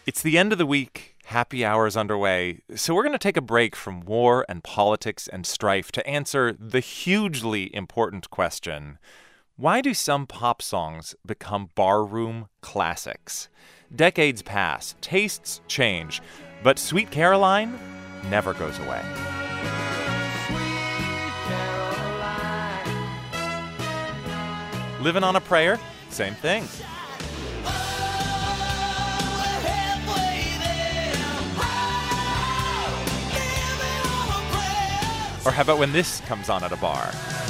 It's the end of the week. Happy hour's underway. So we're going to take a break from war and politics and strife to answer the hugely important question: why do some pop songs become barroom classics? Decades pass, tastes change, but Sweet Caroline never goes away. Living on a Prayer, same thing. Or how about when this comes on at a bar?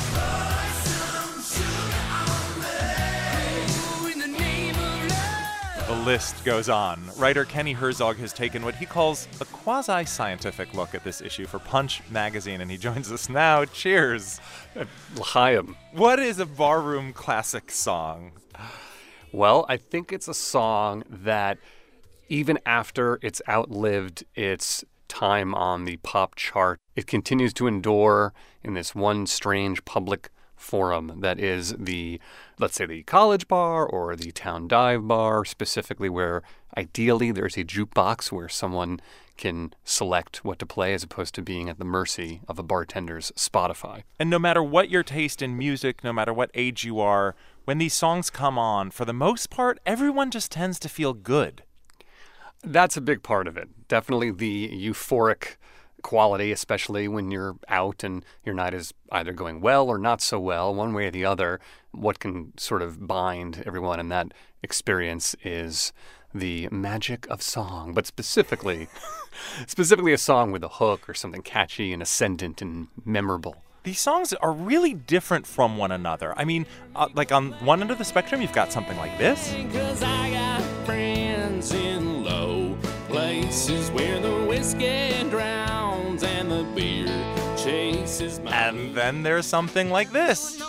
The list goes on. Writer Kenny Herzog has taken what he calls a quasi-scientific look at this issue for Punch magazine, and he joins us now. Cheers. L'chaim. What is a barroom classic song? Well, I think it's a song that even after it's outlived its time on the pop chart, it continues to endure in this one strange public forum that is let's say the college bar or the town dive bar, specifically where ideally there's a jukebox where someone can select what to play as opposed to being at the mercy of a bartender's Spotify. And no matter what your taste in music, no matter what age you are, when these songs come on, for the most part, everyone just tends to feel good. That's a big part of it. Definitely the euphoric quality, especially when you're out and your night is either going well or not so well, one way or the other. What can sort of bind everyone in that experience is the magic of song, but specifically a song with a hook or something catchy and ascendant and memorable. These songs are really different from one another. I mean, like on one end of the spectrum, you've got something like this. 'Cause I got friends in low places where the whiskey drowns and the beer chases my... And then there's something like this.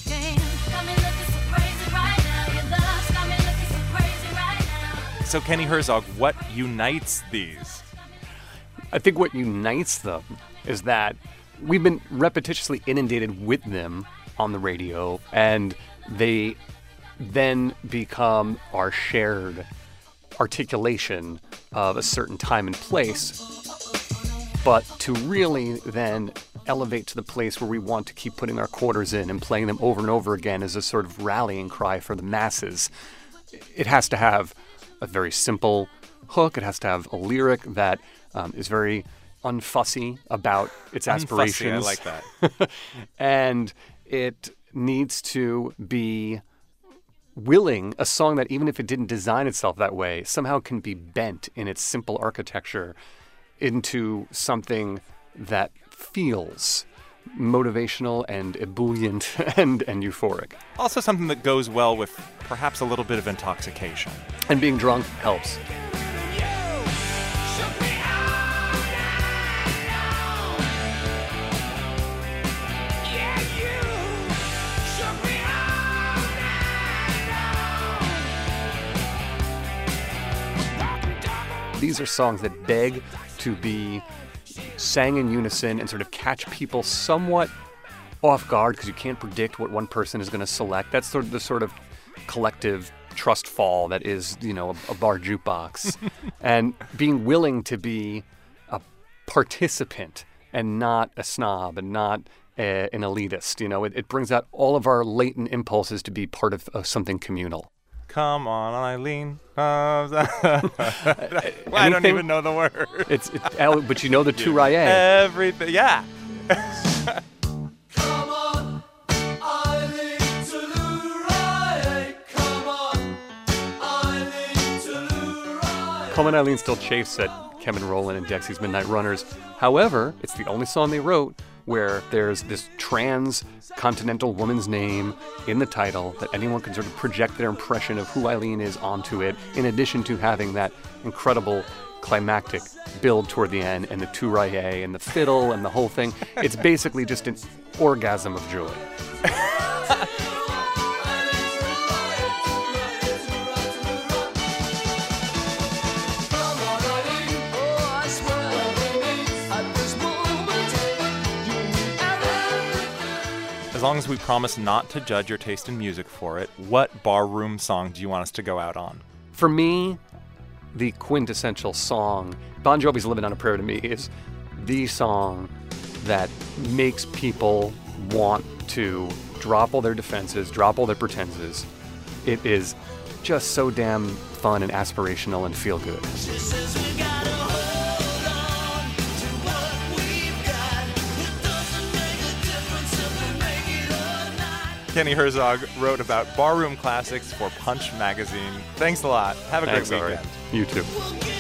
So Kenny Herzog, what unites these? I think what unites them is that we've been repetitiously inundated with them on the radio, and they then become our shared articulation of a certain time and place. But to really then elevate to the place where we want to keep putting our quarters in and playing them over and over again as a sort of rallying cry for the masses, it has to have a very simple hook. It has to have a lyric that is very unfussy about its aspirations. Unfussy, I like that. And it needs to be willing, a song that even if it didn't design itself that way, somehow can be bent in its simple architecture into something that feels motivational and ebullient and euphoric. Also something that goes well with perhaps a little bit of intoxication. And being drunk helps. These are songs that beg to be sang in unison and sort of catch people somewhat off guard because you can't predict what one person is going to select. That's sort of the sort of collective trust fall that is, a bar jukebox. And being willing to be a participant and not a snob and not an elitist. It brings out all of our latent impulses to be part of something communal. Come on, Eileen. I don't even know the word. But you know the Touraille. Everything, yeah. Come on, Eileen Touraille. Come on, Eileen Touraille. Coleman Eileen still chafes at Kevin Rowland and Dexy's Midnight Runners. However, it's the only song they wrote where there's this trans-continental woman's name in the title that anyone can sort of project their impression of who Eileen is onto it, in addition to having that incredible climactic build toward the end and the Touraille and the fiddle and the whole thing. It's basically just an orgasm of joy. As long as we promise not to judge your taste in music for it, what barroom song do you want us to go out on? For me, the quintessential song. Bon Jovi's Living on a Prayer to me is the song that makes people want to drop all their defenses, drop all their pretenses. It is just so damn fun and aspirational and feel good. Kenny Herzog wrote about barroom classics for Punch magazine. Thanks a lot. Have a great weekend. You too.